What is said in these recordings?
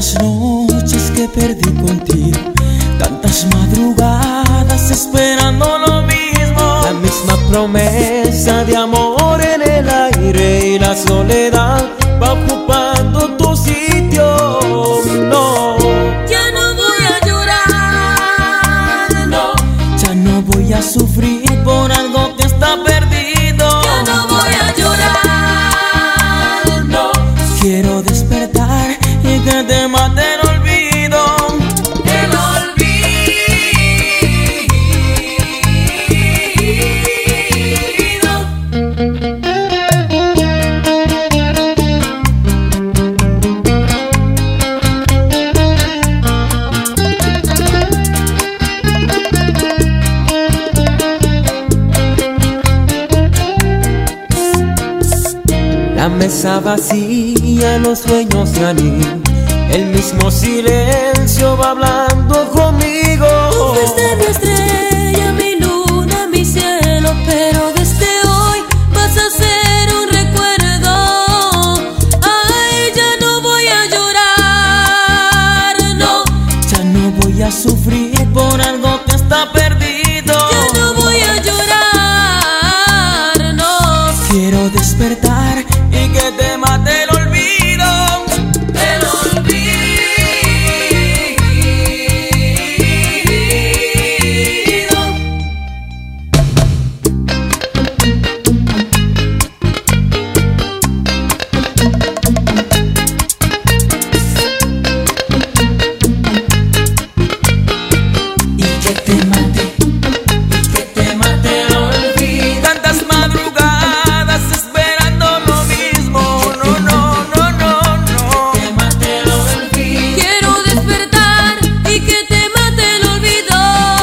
Tantas noches que perdí contigo, tantas madrugadas esperando lo mismo. La misma promesa de amor en el aire y la soledad va ocupando tu sitio. No, ya no voy a llorar, no. Ya no voy a sufrir por algo que está perdido. Ya no voy a llorar, no. Quiero despertar y que te mate el olvido. El La mesa vacía, los sueños se han ido, el mismo silencio va hablando conmigo. Tú fuiste mi estrella, mi luna, mi cielo, pero desde hoy vas a ser un recuerdo. Ay, ya no voy a llorar, no. Ya no voy a sufrir por algo que está perdido. Ya no voy a llorar, no. Quiero despertar y que te mate el olvido. El olvido. Y que te mate el olvido. Tantas madrugadas esperando lo mismo. No, no, no, no, no. Que te mate el olvido. Quiero despertar y que te mate el olvido.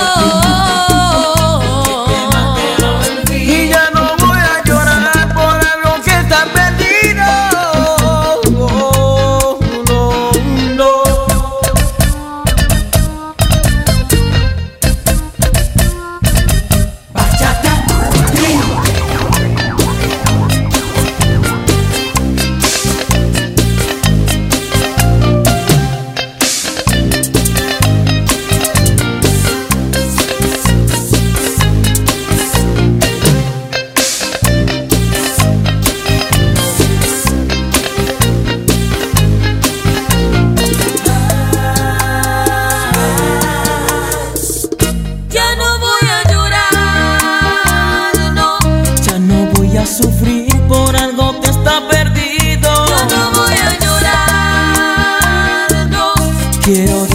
Y ya no voy a llorar por algo que está perdido. No, no, no. Bachata. Ya no voy a llorar, no. Ya no voy a sufrir por algo que está perdido. Ya no voy a llorar, no. Quiero